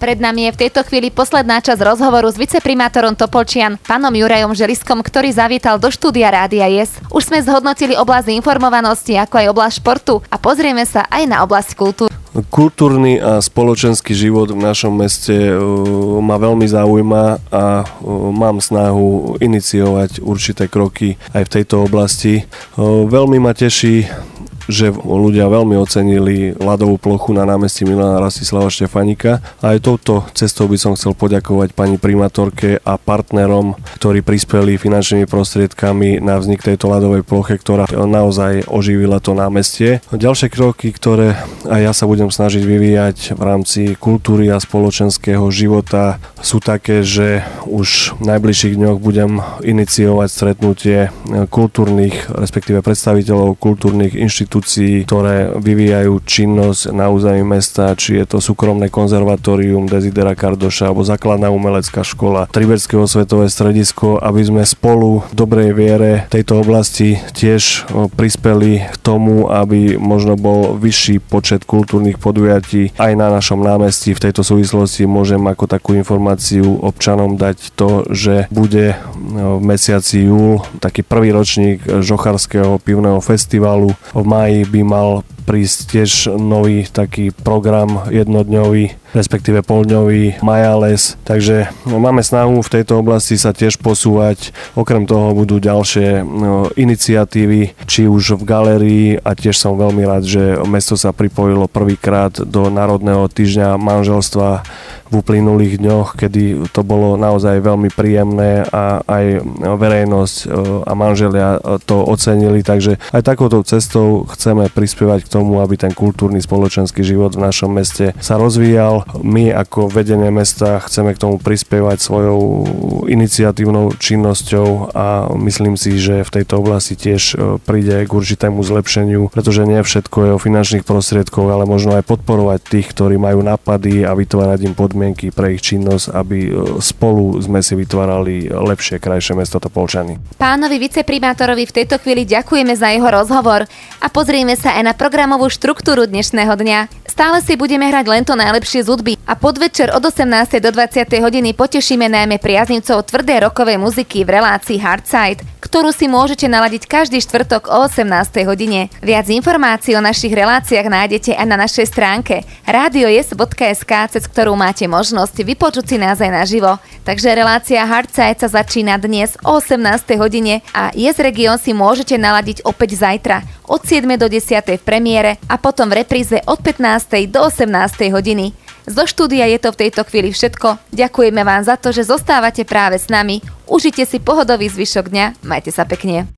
Pred nami je v tejto chvíli posledná časť rozhovoru s viceprimátorom Topolčian, pánom Jurajom Želiskom, ktorý zavítal do štúdia Rádia Yes. Už sme zhodnotili oblasť informovanosti, ako aj oblasť športu a pozrieme sa aj na oblasť kultúry. Kultúrny a spoločenský život v našom meste ma veľmi zaujíma a mám snahu iniciovať určité kroky aj v tejto oblasti. Veľmi ma teší, že ľudia veľmi ocenili ľadovú plochu na námestí Milana Rastislava Štefanika. A aj touto cestou by som chcel poďakovať pani primátorke a partnerom, ktorí prispeli finančnými prostriedkami na vznik tejto ľadovej ploche, ktorá naozaj oživila to námestie. Ďalšie kroky, ktoré aj ja sa budem snažiť vyvíjať v rámci kultúry a spoločenského života, sú také, že už v najbližších dňoch budem iniciovať stretnutie kultúrnych, respektíve predstaviteľov kultúrnych inštitúcií, ktoré vyvíjajú činnosť na území mesta, či je to súkromné konzervatórium Desidera Kardoša alebo základná umelecká škola, Triberské osvetové stredisko, aby sme spolu v dobrej viere tejto oblasti tiež prispeli k tomu, aby možno bol vyšší počet kultúrnych podujatí aj na našom námestí. V tejto súvislosti môžem ako takú informáciu občanom dať to, že bude v mesiaci júl taký prvý ročník Žochárskeho pivného festivalu. V máji by mal prísť tiež nový taký program jednodňový, respektíve poldňový Majales. Takže máme snahu v tejto oblasti sa tiež posúvať. Okrem toho budú ďalšie iniciatívy, či už v galérii, a tiež som veľmi rád, že mesto sa pripojilo prvýkrát do Národného týždňa manželstva v uplynulých dňoch, kedy to bolo naozaj veľmi príjemné a aj verejnosť a manželia to ocenili. Takže aj takouto cestou chceme prispievať k tomu, aby ten kultúrny spoločenský život v našom meste sa rozvíjal. My ako vedenie mesta chceme k tomu prispievať svojou iniciatívnou činnosťou a myslím si, že v tejto oblasti tiež príde k určitému zlepšeniu, pretože nie všetko je o finančných prostriedkoch, ale možno aj podporovať tých, ktorí majú nápady a vytvárať im podmienky pre ich činnosť, aby spolu sme si vytvárali lepšie, krajšie mesto Topolčany. Pánovi viceprimátorovi v tejto chvíli ďakujeme za jeho rozhovor a pozrieme sa aj na programovú štruktúru dnešného dňa. Stále si budeme hrať len to najlepšie z hudby a podvečer od 18. do 20. hodiny potešíme najmä priaznivcov tvrdej rockovej muziky v relácii Hardside, ktorú si môžete naladiť každý štvrtok o 18. hodine. Viac informácií o našich reláciách nájdete aj na našej stránke radiojes.sk, cez ktorú máte možnosť vypočuť si nás aj naživo. Takže relácia Hardside sa začína dnes o 18. hodine a Yes Region si môžete naladiť opäť zajtra od 7. do 10. v premiére a potom v repríze od 15. do 18. hodiny. Zo štúdia je to v tejto chvíli všetko. Ďakujeme vám za to, že zostávate práve s nami. Užite si pohodový zvyšok dňa. Majte sa pekne.